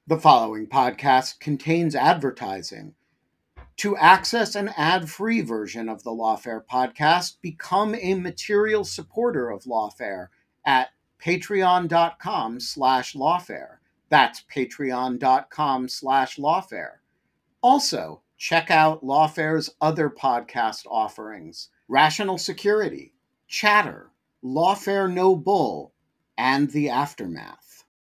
The following podcast contains advertising. To access an ad-free version of the Lawfare podcast, become a material supporter of Lawfare at patreon.com/lawfare. That's patreon.com/lawfare. Also, check out Lawfare's other podcast offerings: Rational Security, Chatter, Lawfare No Bull, and The Aftermath.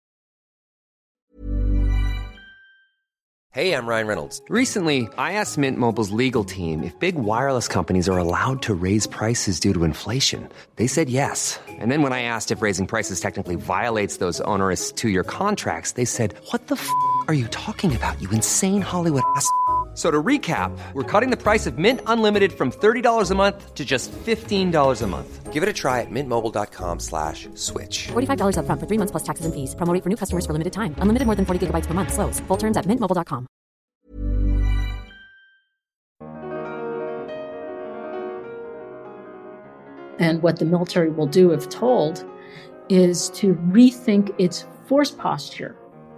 Hey, I'm Ryan Reynolds. Recently, I asked Mint Mobile's legal team if big wireless companies are allowed to raise prices due to inflation. They said yes. And then when I asked if raising prices technically violates those onerous two-year contracts, they said, "What the f*** are you talking about, you insane Hollywood ass?" So to recap, we're cutting the price of Mint Unlimited from $30 a month to just $15 a month. Give it a try at mintmobile.com/switch. $45 up front for 3 months plus taxes and fees. Promo rate for new customers for limited time. Unlimited more than 40 gigabytes per month. Slows full terms at mintmobile.com. And what the military will do, if told, is to rethink its force posture,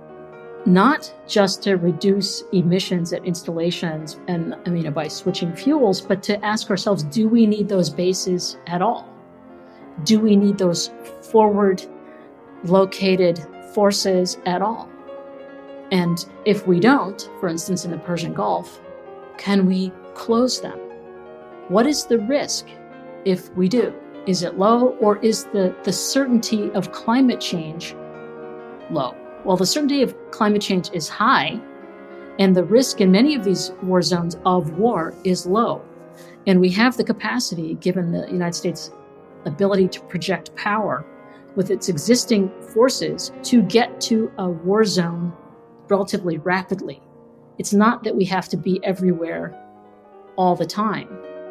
not just to reduce emissions at installations and by switching fuels, but to ask ourselves, do we need those bases at all? Do we need those forward located forces at all? And if we don't, for instance, in the Persian Gulf, can we close them? What is the risk if we do? Is it low, or is the certainty of climate change low? Well, the certainty of climate change is high, and the risk in many of these war zones of war is low. And we have the capacity, given the United States' ability to project power with its existing forces, to get to a war zone relatively rapidly. It's not that we have to be everywhere all the time.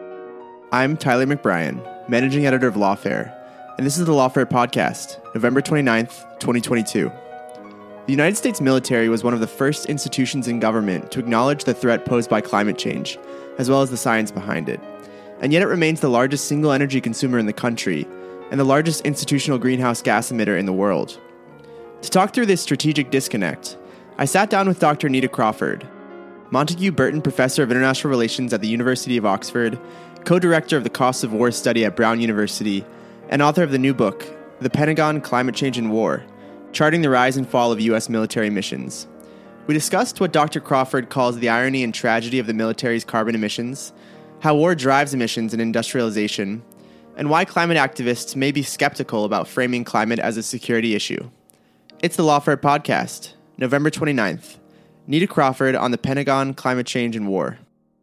I'm Tyler McBrien, Managing Editor of Lawfare, and this is the Lawfare Podcast, November 29th, 2022. The United States military was one of the first institutions in government to acknowledge the threat posed by climate change, as well as the science behind it. And yet it remains the largest single energy consumer in the country, and the largest institutional greenhouse gas emitter in the world. To talk through this strategic disconnect, I sat down with Dr. Nita Crawford, Montague Burton Professor of International Relations at the University of Oxford, co-director of the Costs of War study at Brown University, and author of the new book, The Pentagon, Climate Change and War, Charting the Rise and Fall of U.S. Military Missions. We discussed what Dr. Crawford calls the irony and tragedy of the military's carbon emissions, how war drives emissions and industrialization, and why climate activists may be skeptical about framing climate as a security issue. It's the Lawfare Podcast, November 29th. Nita Crawford on the Pentagon, Climate Change and War.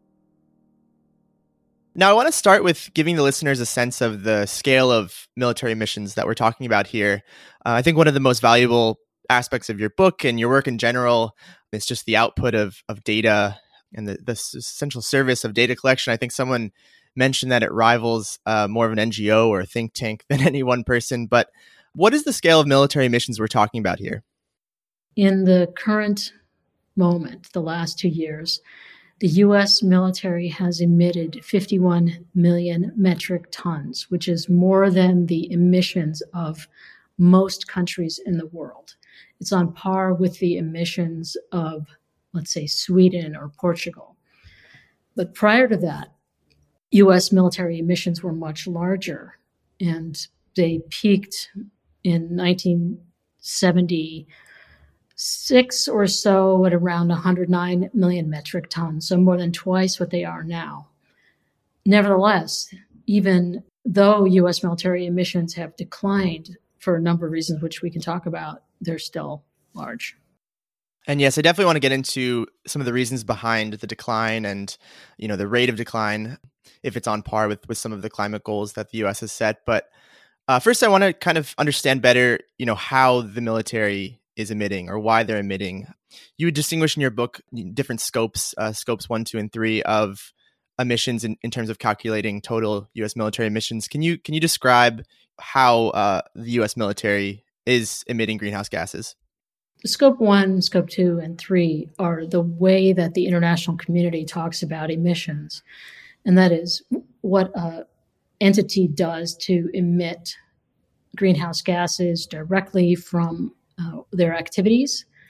Now, I want to start with giving the listeners a sense of the scale of military missions that we're talking about here. I think one of the most valuable aspects of your book and your work in general is just the output of data and the essential service of data collection. I think someone mentioned that it rivals more of an NGO or a think tank than any one person. But what is the scale of military missions we're talking about here? In the current moment, the last 2 years, the U.S. military has emitted 51 million metric tons, which is more than the emissions of most countries in the world. It's on par with the emissions of, let's say, Sweden or Portugal. But prior to that, U.S. military emissions were much larger, and they peaked in 1976 or so at around 109 million metric tons, so more than twice what they are now. Nevertheless, even though U.S. military emissions have declined for a number of reasons, which we can talk about, they're still large. And yes, I definitely want to get into some of the reasons behind the decline and, the rate of decline, if it's on par with some of the climate goals that the U.S. has set. But first, I want to kind of understand better, how the military is emitting or why they're emitting. You would distinguish in your book different scopes 1, 2, and 3 of emissions in terms of calculating total U.S. military emissions. Can you describe how the U.S. military is emitting greenhouse gases? Scope 1, Scope 2, and 3 are the way that the international community talks about emissions. And that is what an entity does to emit greenhouse gases directly from their activities,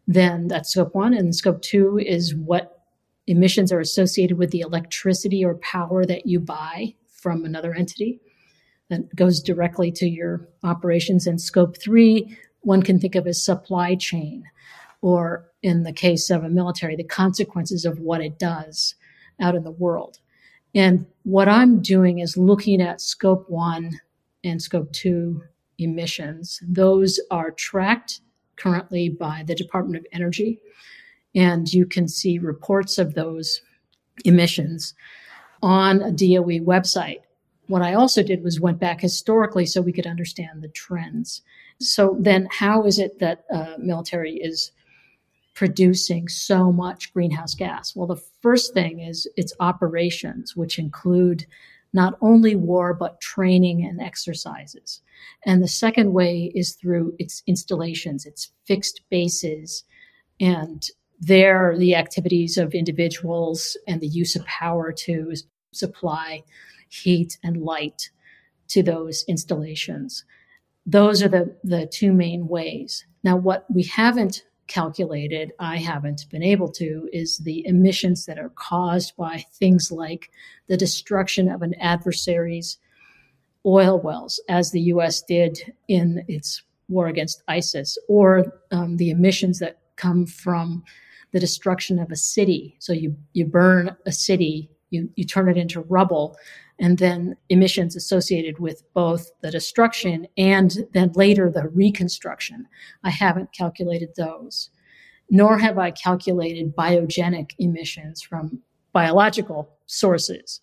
then that's scope 1. And scope 2 is what emissions are associated with the electricity or power that you buy from another entity. That goes directly to your operations. And scope 3, one can think of as supply chain, or in the case of a military, the consequences of what it does out in the world. And what I'm doing is looking at scope 1 and scope 2 emissions. Those are tracked currently by the Department of Energy, and you can see reports of those emissions on a DOE website. What I also did was went back historically so we could understand the trends. So then how is it that military is producing so much greenhouse gas? Well, the first thing is its operations, which include not only war, but training and exercises. And the second way is through its installations, its fixed bases, and there the activities of individuals and the use of power to supply heat and light to those installations. Those are the two main ways. Now, what we haven't calculated, I haven't been able to, is the emissions that are caused by things like the destruction of an adversary's oil wells, as the U.S. did in its war against ISIS, or the emissions that come from the destruction of a city. So you burn a city, you turn it into rubble, and then emissions associated with both the destruction and then later the reconstruction. I haven't calculated those, nor have I calculated biogenic emissions from biological sources.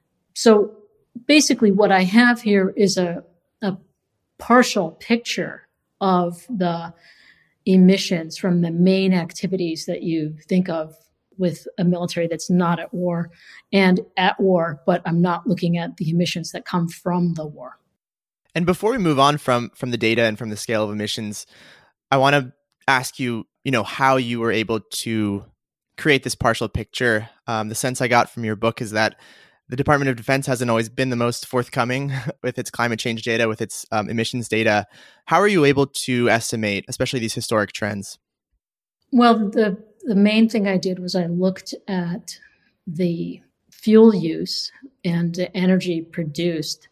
So basically what I have here is a partial picture of the emissions from the main activities that you think of with a military that's not at war and at war, but I'm not looking at the emissions that come from the war. And before we move on from the data and from the scale of emissions, I want to ask you, how you were able to create this partial picture. The sense I got from your book is that the Department of Defense hasn't always been the most forthcoming with its climate change data, with its emissions data. How are you able to estimate, especially these historic trends? Well, the main thing I did was I looked at the fuel use and the energy produced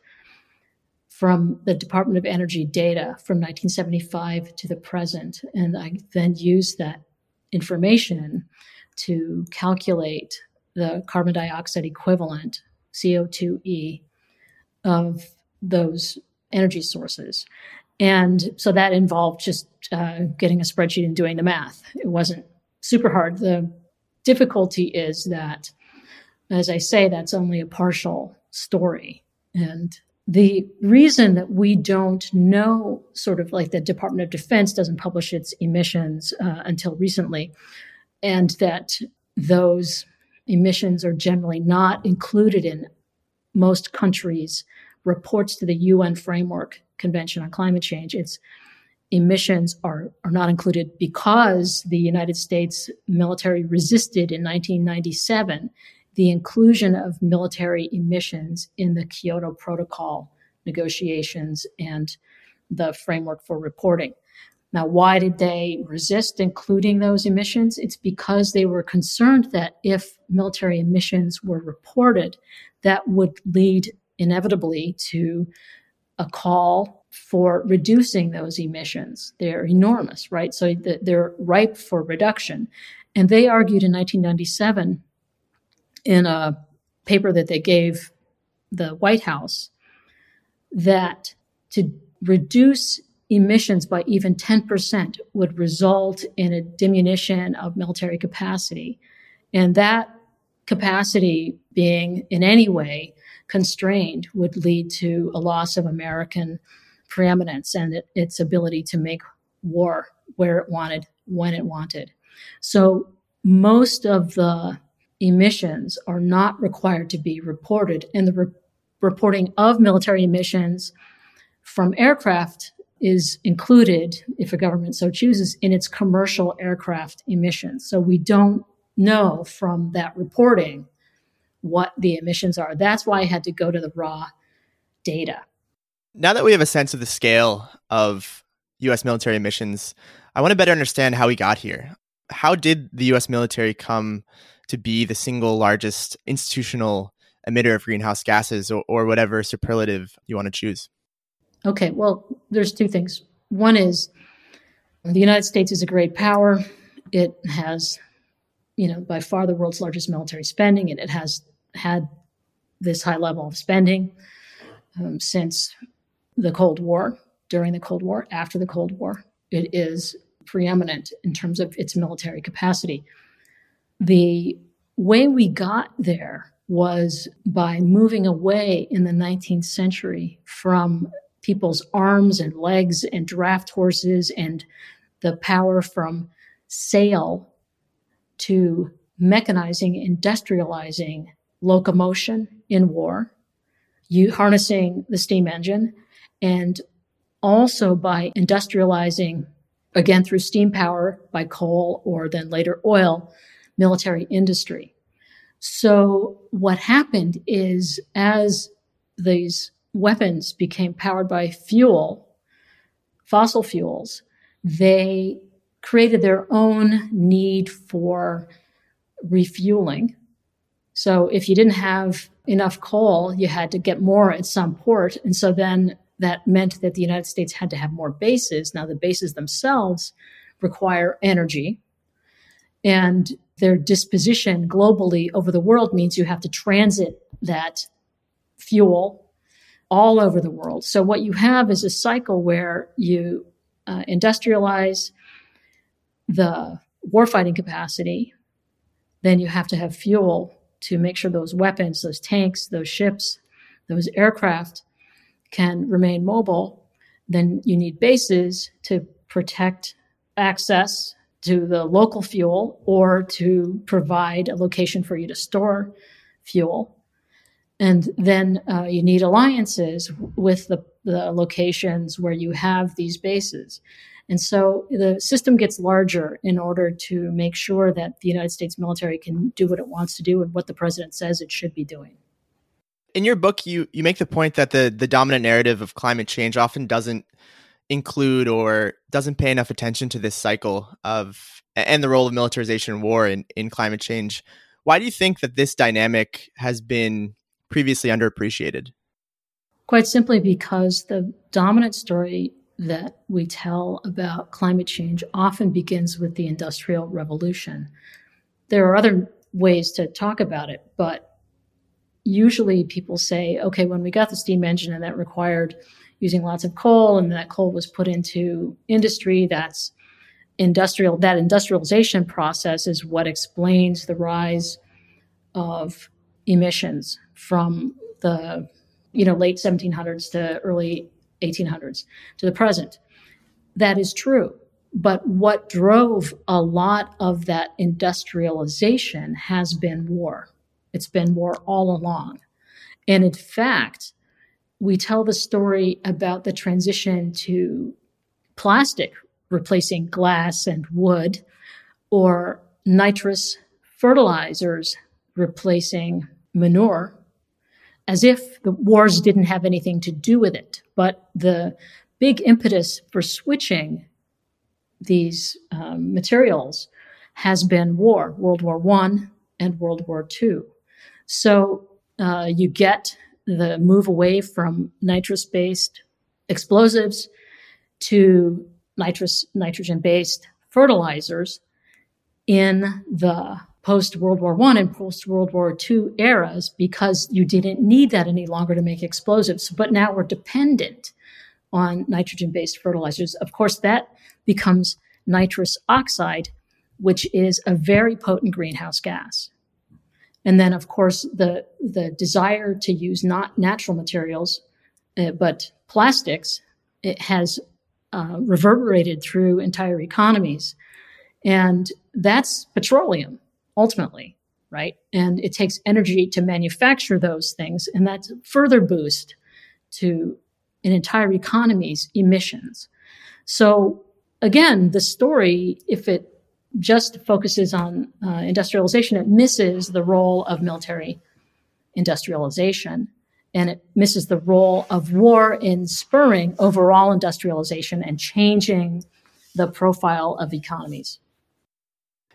from the Department of Energy data from 1975 to the present. And I then used that information to calculate the carbon dioxide equivalent, CO2e, of those energy sources. And so that involved just getting a spreadsheet and doing the math. It wasn't super hard. The difficulty is that, as I say, that's only a partial story. And the reason that we don't know, sort of like the Department of Defense doesn't publish its emissions until recently, and that those emissions are generally not included in most countries' reports to the UN Framework Convention on Climate Change. Its emissions are not included because the United States military resisted in 1997 the inclusion of military emissions in the Kyoto Protocol negotiations and the framework for reporting. Now, why did they resist including those emissions? It's because they were concerned that if military emissions were reported, that would lead inevitably to a call for reducing those emissions. They're enormous, right? So they're ripe for reduction. And they argued in 1997 in a paper that they gave the White House that to reduce emissions by even 10% would result in a diminution of military capacity. And that capacity being in any way constrained would lead to a loss of American preeminence and its ability to make war where it wanted, when it wanted. So most of the emissions are not required to be reported, and the reporting of military emissions from aircraft is included, if a government so chooses, in its commercial aircraft emissions. So we don't know from that reporting what the emissions are. That's why I had to go to the raw data. Now that we have a sense of the scale of U.S. military emissions, I want to better understand how we got here. how did the U.S. military come to be the single largest institutional emitter of greenhouse gases, or whatever superlative you want to choose? Okay, well, there's two things. One is the United States is a great power. It has, by far the world's largest military spending, and it has had this high level of spending since the Cold War, during the Cold War, after the Cold War. It is preeminent in terms of its military capacity. The way we got there was by moving away in the 19th century from people's arms and legs and draft horses and the power from sail to mechanizing, industrializing locomotion in war, harnessing the steam engine, and also by industrializing, again through steam power, by coal or then later oil, military industry. So what happened is, as these weapons became powered by fuel, fossil fuels, they created their own need for refueling. So if you didn't have enough coal, you had to get more at some port. And so then that meant that the United States had to have more bases. Now, the bases themselves require energy, and their disposition globally over the world means you have to transit that fuel all over the world. So what you have is a cycle where you industrialize the warfighting capacity, then you have to have fuel to make sure those weapons, those tanks, those ships, those aircraft can remain mobile. Then you need bases to protect access to the local fuel or to provide a location for you to store fuel. And then you need alliances with the locations where you have these bases. And so the system gets larger in order to make sure that the United States military can do what it wants to do and what the president says it should be doing. In your book, you make the point that the dominant narrative of climate change often doesn't include or doesn't pay enough attention to this cycle of and the role of militarization and war in climate change. Why do you think that this dynamic has been previously underappreciated? Quite simply because the dominant story that we tell about climate change often begins with the Industrial Revolution. There are other ways to talk about it, but usually people say, okay, when we got the steam engine and that required using lots of coal, and that coal was put into industry, that industrialization process is what explains the rise of emissions from the late 1700s to early 1800s to the present. That is true. But what drove a lot of that industrialization has been war. It's been war all along. And in fact, we tell the story about the transition to plastic replacing glass and wood, or nitrous fertilizers replacing manure, as if the wars didn't have anything to do with it. But the big impetus for switching these materials has been war, World War I and World War II. So you get the move away from nitrous-based explosives to nitrogen-based fertilizers in the post-World War I and post-World War II eras, because you didn't need that any longer to make explosives. But now we're dependent on nitrogen-based fertilizers. Of course, that becomes nitrous oxide, which is a very potent greenhouse gas. And then, of course, the desire to use not natural materials, but plastics, it has reverberated through entire economies. And that's petroleum, ultimately, right? And it takes energy to manufacture those things, and that's a further boost to an entire economy's emissions. So again, the story, if it just focuses on industrialization, it misses the role of military industrialization, and it misses the role of war in spurring overall industrialization and changing the profile of economies.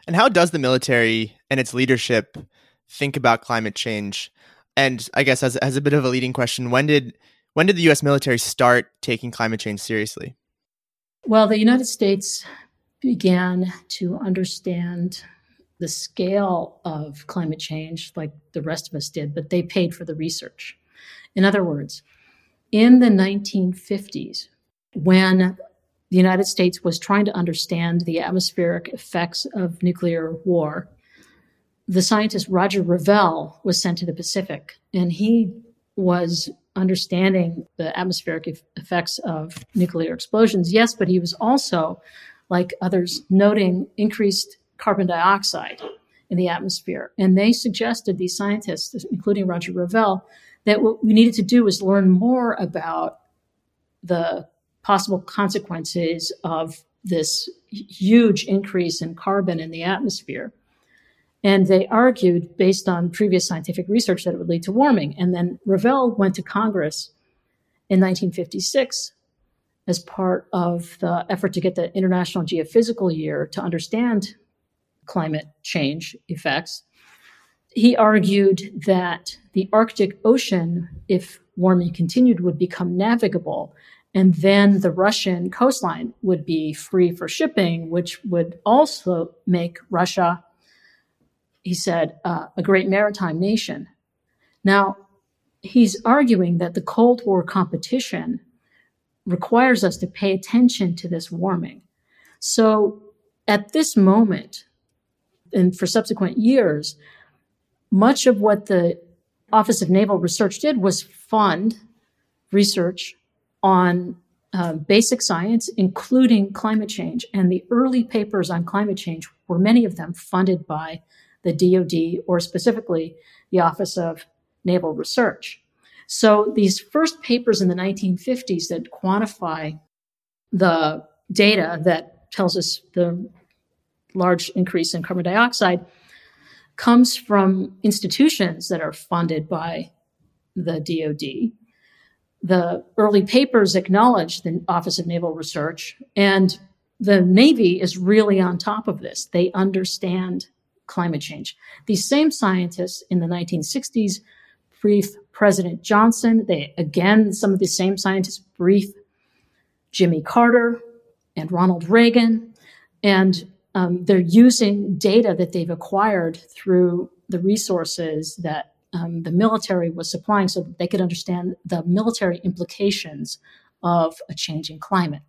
And how does the military and its leadership think about climate change? And I guess as a bit of a leading question, when did the U.S. military start taking climate change seriously? Well, the United States began to understand the scale of climate change like the rest of us did, but they paid for the research. In other words, in the 1950s, when the United States was trying to understand the atmospheric effects of nuclear war, the scientist Roger Revelle was sent to the Pacific, and he was understanding the atmospheric effects of nuclear explosions, yes, but he was also, like others, noting increased carbon dioxide in the atmosphere. And they suggested, these scientists, including Roger Revelle, that what we needed to do was learn more about the possible consequences of this huge increase in carbon in the atmosphere. And they argued, based on previous scientific research, that it would lead to warming. And then Revelle went to Congress in 1956 as part of the effort to get the International Geophysical Year to understand climate change effects. He argued that the Arctic Ocean, if warming continued, would become navigable. And then the Russian coastline would be free for shipping, which would also make Russia, he said, a great maritime nation. Now, he's arguing that the Cold War competition requires us to pay attention to this warming. So at this moment, and for subsequent years, much of what the Office of Naval Research did was fund research on basic science, including climate change. And the early papers on climate change were many of them funded by the DoD, or specifically the Office of Naval Research. So these first papers in the 1950s that quantify the data that tells us the large increase in carbon dioxide comes from institutions that are funded by the DoD. The early papers acknowledge the Office of Naval Research, and the Navy is really on top of this. They understand climate change. These same scientists in the 1960s brief President Johnson. Some of the same scientists brief Jimmy Carter and Ronald Reagan. And they're using data that they've acquired through the resources that the military was supplying so that they could understand the military implications of a changing climate.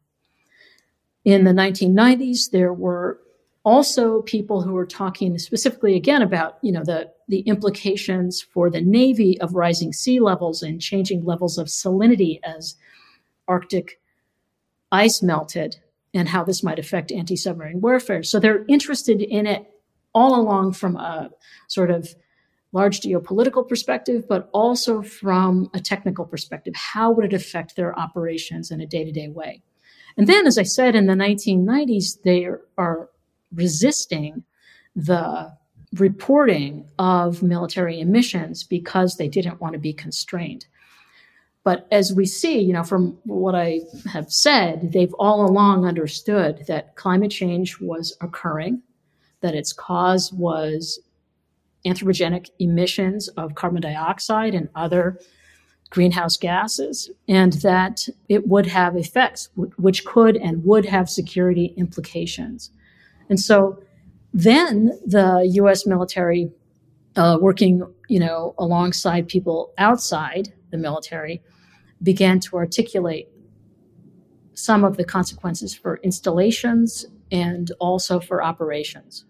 In the 1990s, there were also people who were talking specifically again about, the implications for the Navy of rising sea levels and changing levels of salinity as Arctic ice melted and how this might affect anti-submarine warfare. So they're interested in it all along from a sort of large geopolitical perspective, but also from a technical perspective. How would it affect their operations in a day-to-day way? And then, as I said, in the 1990s, they are resisting the reporting of military emissions because they didn't want to be constrained. But as we see, from what I have said, they've all along understood that climate change was occurring, that its cause was anthropogenic emissions of carbon dioxide and other greenhouse gases, and that it would have effects which could and would have security implications. And so then the U.S. military, working, alongside people outside the military, began to articulate some of the consequences for installations and also for operations.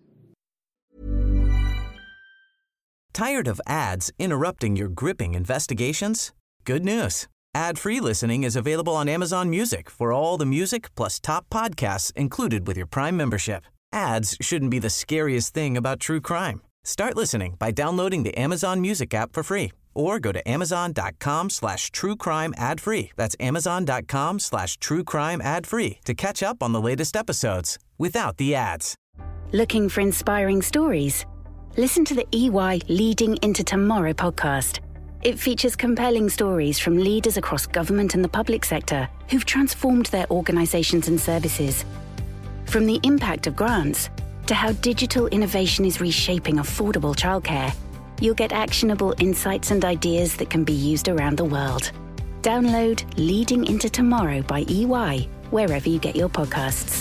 Tired of ads interrupting your gripping investigations? Good news. Ad-free listening is available on Amazon Music for all the music plus top podcasts included with your Prime membership. Ads shouldn't be the scariest thing about true crime. Start listening by downloading the Amazon Music app for free or go to amazon.com/truecrime ad-free. That's amazon.com/truecrime ad-free to catch up on the latest episodes without the ads. Looking for inspiring stories? Listen to the EY Leading Into Tomorrow podcast. It features compelling stories from leaders across government and the public sector who've transformed their organizations and services. From the impact of grants to how digital innovation is reshaping affordable childcare, you'll get actionable insights and ideas that can be used around the world. Download Leading Into Tomorrow by EY wherever you get your podcasts.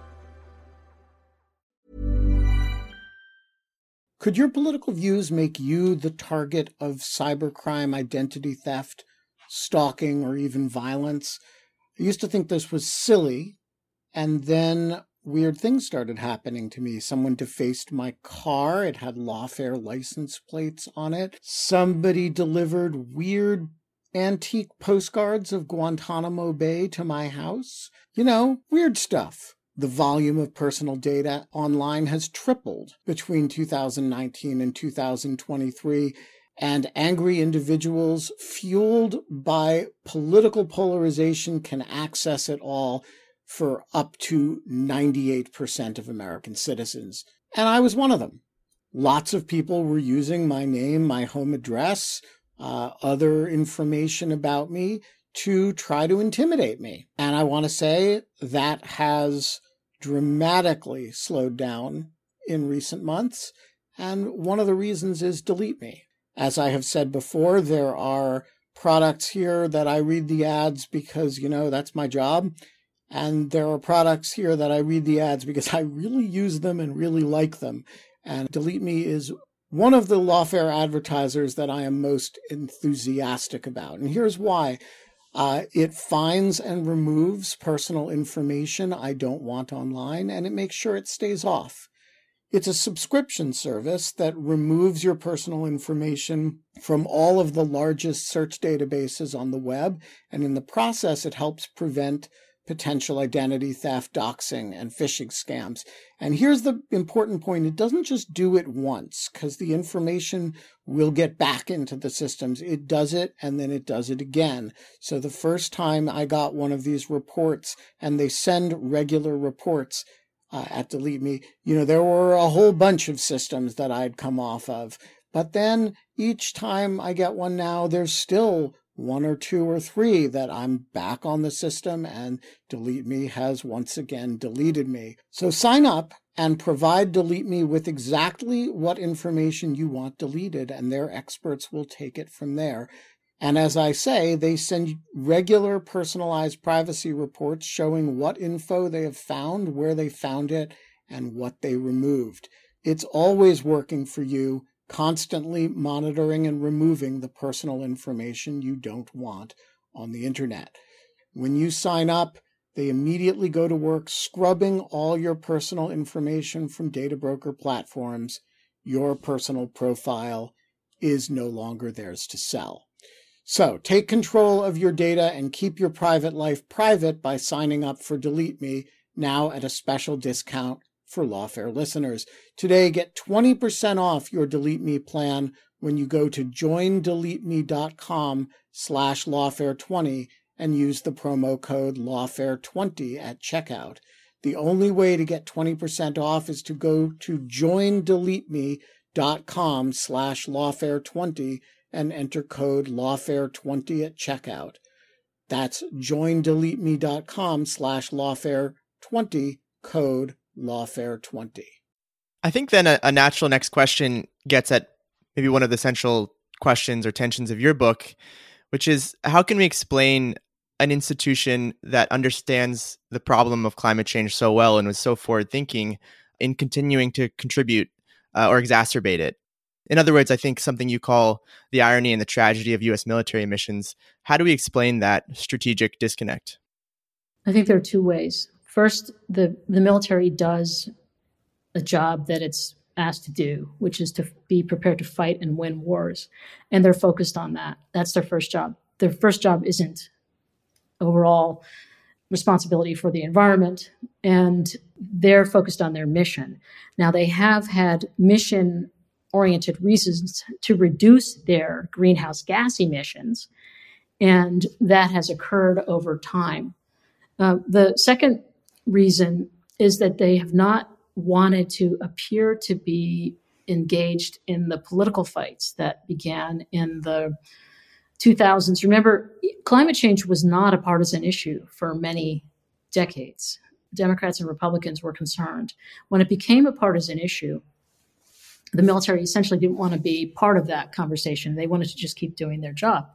Could your political views make you the target of cybercrime, identity theft, stalking, or even violence? I used to think this was silly, and then weird things started happening to me. Someone defaced my car. It had Lawfare license plates on it. Somebody delivered weird antique postcards of Guantanamo Bay to my house. You know, weird stuff. The volume of personal data online has tripled between 2019 and 2023, and angry individuals fueled by political polarization can access it all for up to 98% of American citizens. And I was one of them. Lots of people were using my name, my home address, other information about me to try to intimidate me. And I want to say that has dramatically slowed down in recent months. And one of the reasons is Delete Me. As I have said before, there are products here that I read the ads because, that's my job. And there are products here that I read the ads because I really use them and really like them. And Delete Me is one of the Lawfare advertisers that I am most enthusiastic about. And here's why. It finds and removes personal information I don't want online, and it makes sure it stays off. It's a subscription service that removes your personal information from all of the largest search databases on the web, and in the process, it helps prevent potential identity theft, doxing, and phishing scams. And here's the important point. It doesn't just do it once, because the information will get back into the systems. It does it, and then it does it again. So the first time I got one of these reports, and they send regular reports at Delete Me, there were a whole bunch of systems that I'd come off of. But then each time I get one now, there's still one or two or three that I'm back on the system, and Delete Me has once again deleted me. So sign up and provide Delete Me with exactly what information you want deleted, and their experts will take it from there. And as I say, they send regular personalized privacy reports showing what info they have found, where they found it, and what they removed. It's always working for you, constantly monitoring and removing the personal information you don't want on the internet. When you sign up, they immediately go to work scrubbing all your personal information from data broker platforms. Your personal profile is no longer theirs to sell. So take control of your data and keep your private life private by signing up for Delete Me, now at a special discount for Lawfare listeners. Today, get 20% off your Delete Me plan when you go to joindeleteme.com/Lawfare20 and use the promo code Lawfare20 at checkout. The only way to get 20% off is to go to joindeleteme.com/Lawfare20 and enter code Lawfare20 at checkout. That's joindeleteme.com/Lawfare20, code Lawfare20. I think then a natural next question gets at maybe one of the central questions or tensions of your book, which is how can we explain an institution that understands the problem of climate change so well and was so forward-thinking in continuing to contribute or exacerbate it? In other words, I think something you call the irony and the tragedy of U.S. military missions. How do we explain that strategic disconnect? I think there are two ways. First, the military does a job that it's asked to do, which is to be prepared to fight and win wars. And they're focused on that. That's their first job. Their first job isn't overall responsibility for the environment, and they're focused on their mission. Now, they have had mission-oriented reasons to reduce their greenhouse gas emissions, and that has occurred over time. The second reason is that they have not wanted to appear to be engaged in the political fights that began in the 2000s. Remember, climate change was not a partisan issue for many decades. Democrats and Republicans were concerned. When it became a partisan issue, the military essentially didn't want to be part of that conversation. They wanted to just keep doing their job.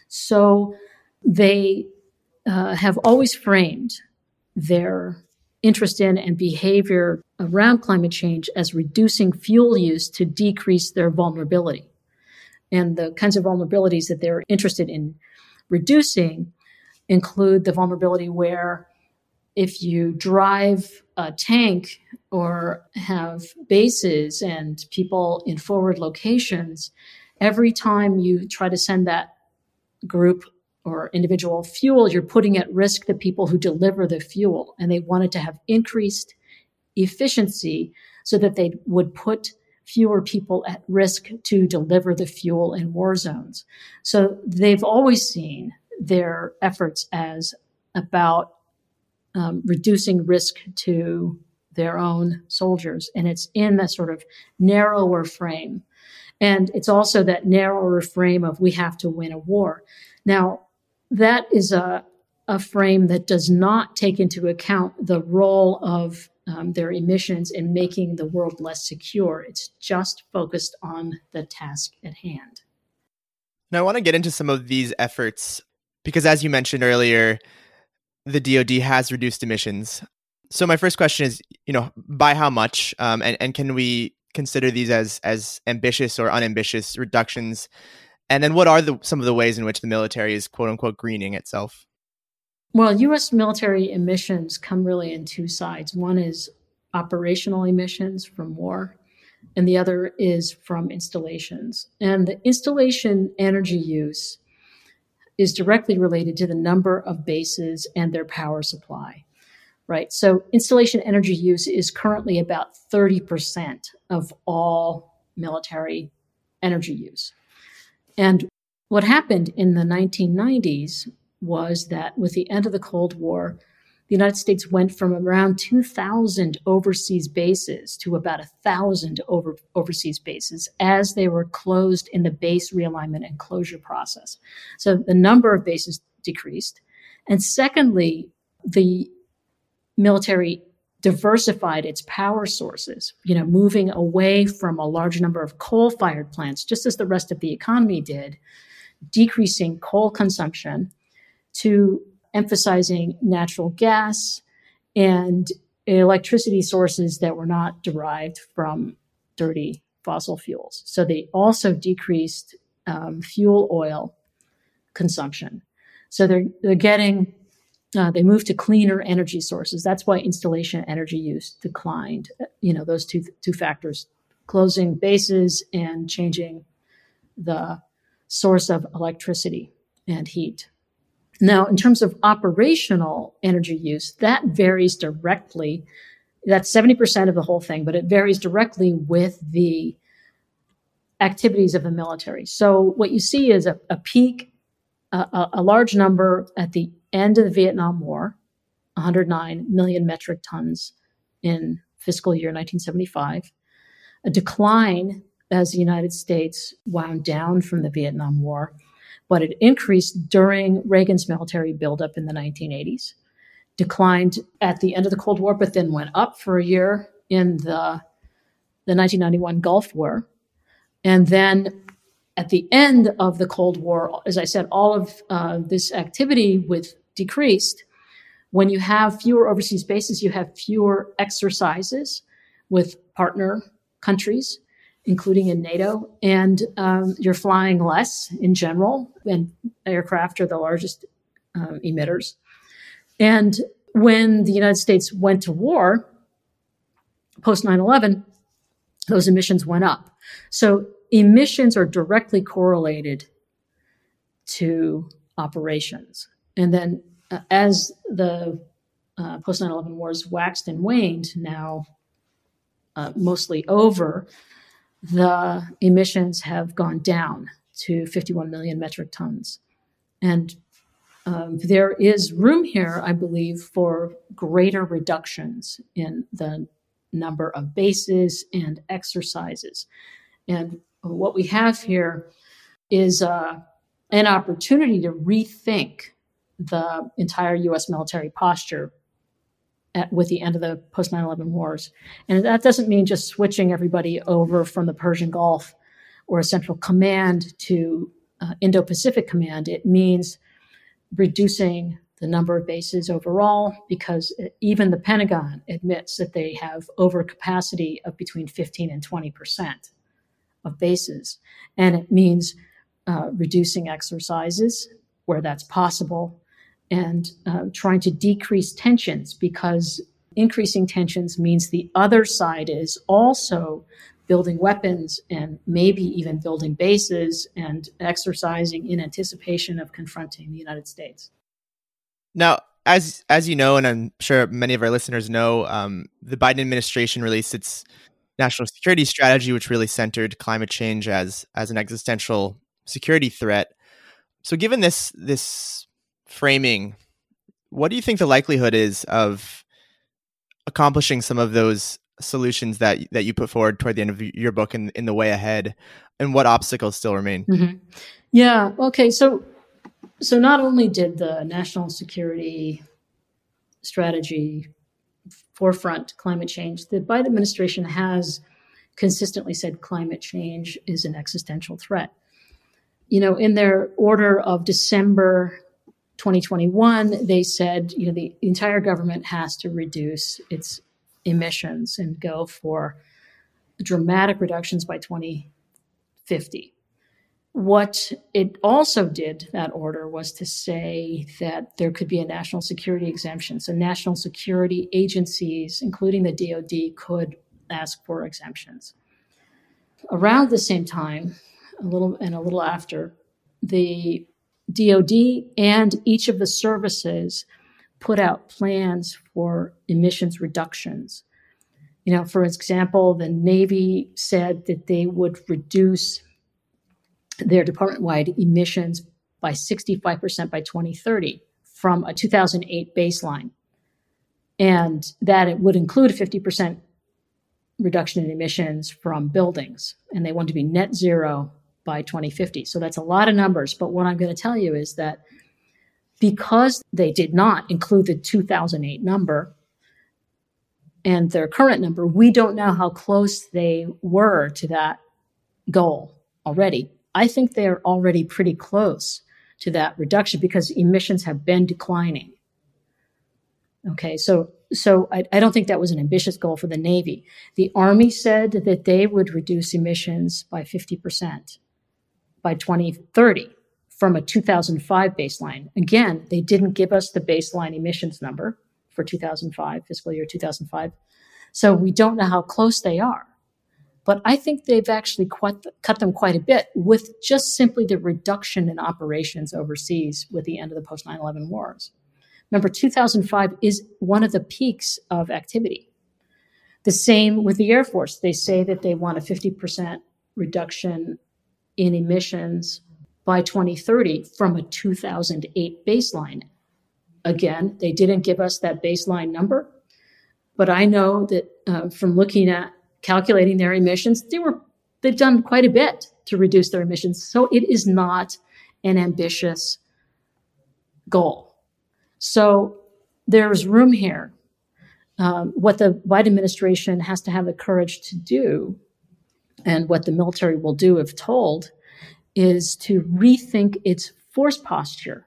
So they have always framed their interest in and behavior around climate change as reducing fuel use to decrease their vulnerability. And the kinds of vulnerabilities that they're interested in reducing include the vulnerability where if you drive a tank or have bases and people in forward locations, every time you try to send that group or individual fuel, you're putting at risk the people who deliver the fuel. And they wanted to have increased efficiency so that they would put fewer people at risk to deliver the fuel in war zones. So they've always seen their efforts as about reducing risk to their own soldiers. And it's in that sort of narrower frame. And it's also that narrower frame of we have to win a war. Now, that is a frame that does not take into account the role of their emissions in making the world less secure. It's just focused on the task at hand. Now, I want to get into some of these efforts because, as you mentioned earlier, the DoD has reduced emissions. So my first question is, by how much? And can we consider these as ambitious or unambitious reductions? And then what are some of the ways in which the military is, quote unquote, greening itself? Well, U.S. military emissions come really in two sides. One is operational emissions from war, and the other is from installations. And the installation energy use is directly related to the number of bases and their power supply, right? So installation energy use is currently about 30% of all military energy use. And what happened in the 1990s was that with the end of the Cold War, the United States went from around 2,000 overseas bases to about 1,000 overseas bases as they were closed in the base realignment and closure process. So the number of bases decreased. And secondly, the military diversified its power sources, moving away from a large number of coal-fired plants, just as the rest of the economy did, decreasing coal consumption to emphasizing natural gas and electricity sources that were not derived from dirty fossil fuels. So they also decreased fuel oil consumption. So they're getting, they moved to cleaner energy sources. That's why installation energy use declined. Those two factors, closing bases and changing the source of electricity and heat. Now, in terms of operational energy use, that varies directly. That's 70% of the whole thing, but it varies directly with the activities of the military. So what you see is a peak, a large number at the end of the Vietnam War, 109 million metric tons in fiscal year 1975, a decline as the United States wound down from the Vietnam War, but it increased during Reagan's military buildup in the 1980s, declined at the end of the Cold War, but then went up for a year in the 1991 Gulf War. And then at the end of the Cold War, as I said, all of this activity decreased. When you have fewer overseas bases, you have fewer exercises with partner countries, including in NATO, and you're flying less in general, and aircraft are the largest emitters. And when the United States went to war, post 9/11, those emissions went up. So emissions are directly correlated to operations. And then as the post 9/11 wars waxed and waned, now mostly over, the emissions have gone down to 51 million metric tons. And there is room here, I believe, for greater reductions in the number of bases and exercises. And what we have here is an opportunity to rethink the entire U.S. military posture with the end of the post 9/11 wars. And that doesn't mean just switching everybody over from the Persian Gulf or a central command to Indo-Pacific Command. It means reducing the number of bases overall, because even the Pentagon admits that they have overcapacity of between 15 and 20% of bases. And it means reducing exercises where that's possible, and trying to decrease tensions, because increasing tensions means the other side is also building weapons and maybe even building bases and exercising in anticipation of confronting the United States. Now, as you know, and I'm sure many of our listeners know, the Biden administration released its national security strategy, which really centered climate change as an existential security threat. So given this framing, what do you think the likelihood is of accomplishing some of those solutions that you put forward toward the end of your book in the way ahead, and what obstacles still remain? Mm-hmm. Yeah. Okay. So not only did the national security strategy forefront climate change, the Biden administration has consistently said climate change is an existential threat. In their order of December 2021, they said, the entire government has to reduce its emissions and go for dramatic reductions by 2050. What it also did, that order, was to say that there could be a national security exemption. So national security agencies, including the DoD, could ask for exemptions. Around the same time, a little after, the DoD and each of the services put out plans for emissions reductions. For example, the Navy said that they would reduce their department-wide emissions by 65% by 2030 from a 2008 baseline, and that it would include a 50% reduction in emissions from buildings, and they want to be net zero by 2050. So that's a lot of numbers, but what I'm going to tell you is that because they did not include the 2008 number and their current number, we don't know how close they were to that goal already. I think they're already pretty close to that reduction because emissions have been declining. Okay, so I don't think that was an ambitious goal for the Navy. The Army said that they would reduce emissions by 50% by 2030 from a 2005 baseline. Again, they didn't give us the baseline emissions number for 2005, fiscal year 2005. So we don't know how close they are. But I think they've actually cut them quite a bit with just simply the reduction in operations overseas with the end of the post 9/11 wars. Remember, 2005 is one of the peaks of activity. The same with the Air Force. They say that they want a 50% reduction in emissions by 2030 from a 2008 baseline. Again, they didn't give us that baseline number, but I know that from looking at calculating their emissions, they've done quite a bit to reduce their emissions. So it is not an ambitious goal. So there's room here. What the Biden administration has to have the courage to do, and what the military will do if told, is to rethink its force posture,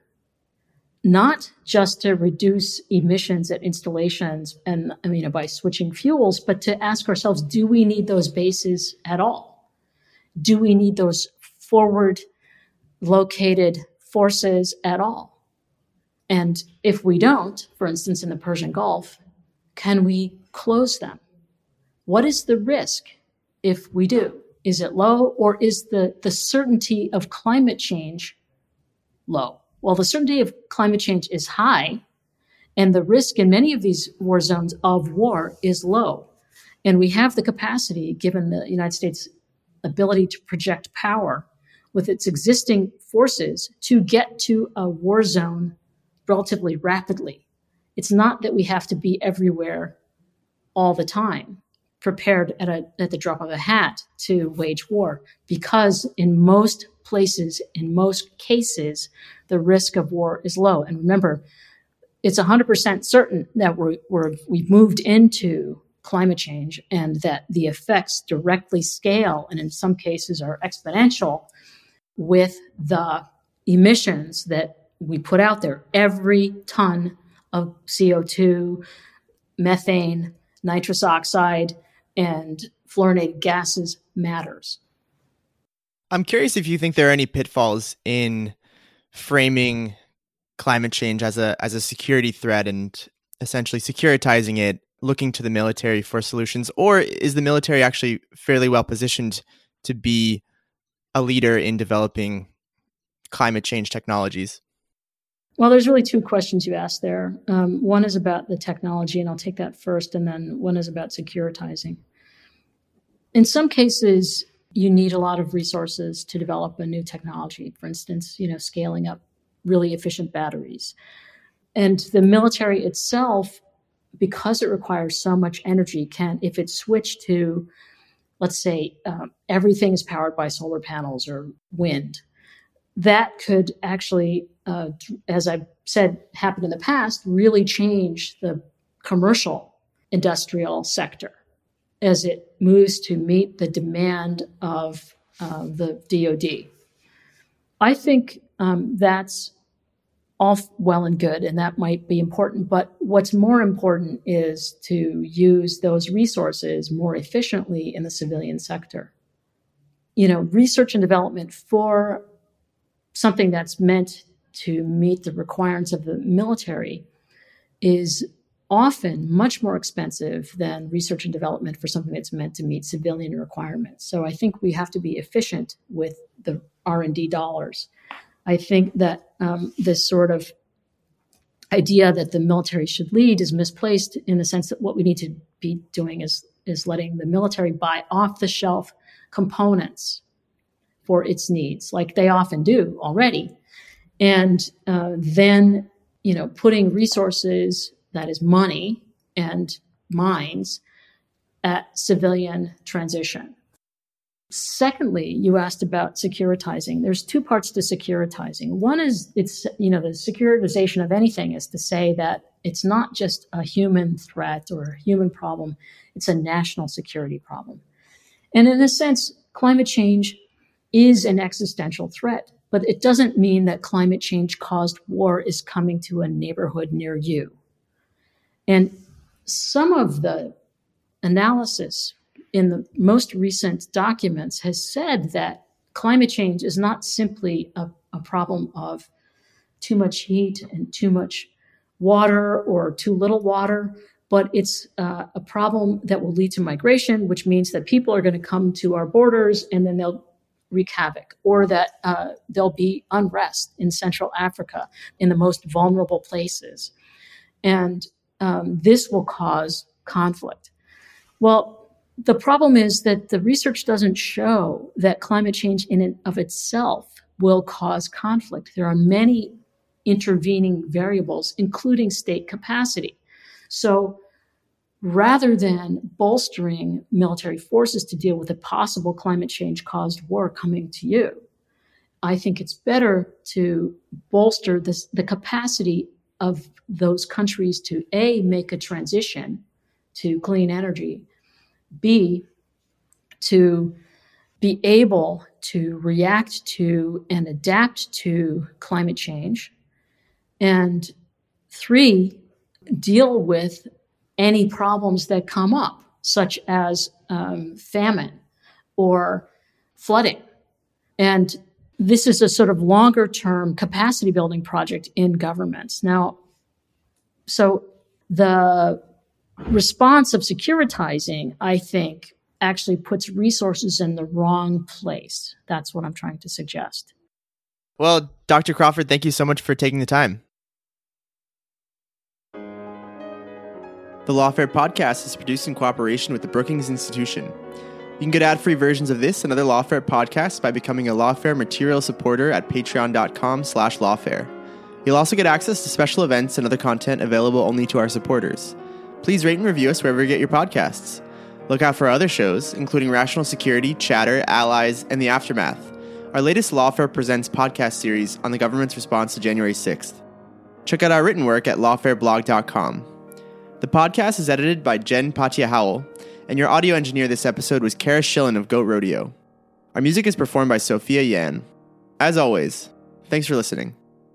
not just to reduce emissions at installations and by switching fuels, but to ask ourselves, do we need those bases at all? Do we need those forward located forces at all? And if we don't, for instance, in the Persian Gulf, can we close them? What is the risk if we do? Is it low, or is the certainty of climate change low? Well, the certainty of climate change is high, and the risk in many of these war zones of war is low. And we have the capacity, given the United States' ability to project power with its existing forces, to get to a war zone relatively rapidly. It's not that we have to be everywhere all the time, prepared at the drop of a hat to wage war, because in most places, in most cases, the risk of war is low. And remember, it's 100% certain that we've moved into climate change and that the effects directly scale and in some cases are exponential with the emissions that we put out there. Every ton of CO2, methane, nitrous oxide, and fluorinated gases matters. I'm curious if you think there are any pitfalls in framing climate change as a security threat and essentially securitizing it, looking to the military for solutions, or is the military actually fairly well positioned to be a leader in developing climate change technologies? Well, there's really two questions you asked there. One is about the technology, and I'll take that first, and then one is about securitizing. In some cases, you need a lot of resources to develop a new technology. For instance, scaling up really efficient batteries. And the military itself, because it requires so much energy, can, if it switched to, let's say, everything is powered by solar panels or wind, that could actually, as I've said, happened in the past, really change the commercial industrial sector as it moves to meet the demand of the DoD. I think that's all well and good, and that might be important. But what's more important is to use those resources more efficiently in the civilian sector. Research and development for something that's meant to meet the requirements of the military is often much more expensive than research and development for something that's meant to meet civilian requirements. So I think we have to be efficient with the R&D dollars. I think that this sort of idea that the military should lead is misplaced in the sense that what we need to be doing is letting the military buy off-the-shelf components for its needs, like they often do already. And then, putting resources, that is money and minds, at civilian transition. Secondly, you asked about securitizing. There's two parts to securitizing. One is the securitization of anything is to say that it's not just a human threat or a human problem, it's a national security problem. And in a sense, climate change is an existential threat, but it doesn't mean that climate change caused war is coming to a neighborhood near you. And some of the analysis in the most recent documents has said that climate change is not simply a problem of too much heat and too much water or too little water, but it's a problem that will lead to migration, which means that people are going to come to our borders and then they'll wreak havoc, or that there'll be unrest in Central Africa in the most vulnerable places. And this will cause conflict. Well, the problem is that the research doesn't show that climate change in and of itself will cause conflict. There are many intervening variables, including state capacity. So rather than bolstering military forces to deal with a possible climate change caused war coming to you, I think it's better to bolster the capacity of those countries to A, make a transition to clean energy, B, to be able to react to and adapt to climate change, and 3, deal with any problems that come up, such as famine or flooding. And this is a sort of longer term capacity building project in governments. Now, so the response of securitizing, I think, actually puts resources in the wrong place. That's what I'm trying to suggest. Well, Dr. Crawford, thank you so much for taking the time. The Lawfare podcast is produced in cooperation with the Brookings Institution. You can get ad-free versions of this and other Lawfare podcasts by becoming a Lawfare material supporter at patreon.com/lawfare. You'll also get access to special events and other content available only to our supporters. Please rate and review us wherever you get your podcasts. Look out for our other shows, including Rational Security, Chatter, Allies, and The Aftermath, our latest Lawfare Presents podcast series on the government's response to January 6th. Check out our written work at lawfareblog.com. The podcast is edited by Jen Patia-Howell, and your audio engineer this episode was Kara Schillen of Goat Rodeo. Our music is performed by Sophia Yan. As always, thanks for listening.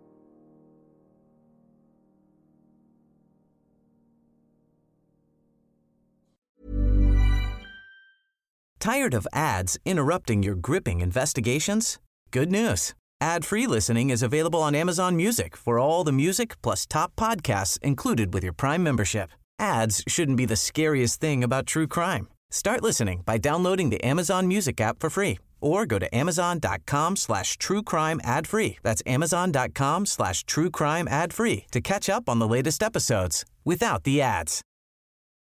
Tired of ads interrupting your gripping investigations? Good news. Ad-free listening is available on Amazon Music for all the music plus top podcasts included with your Prime membership. Ads shouldn't be the scariest thing about true crime. Start listening by downloading the Amazon Music app for free or go to amazon.com/truecrime ad-free. That's amazon.com/truecrime ad-free to catch up on the latest episodes without the ads.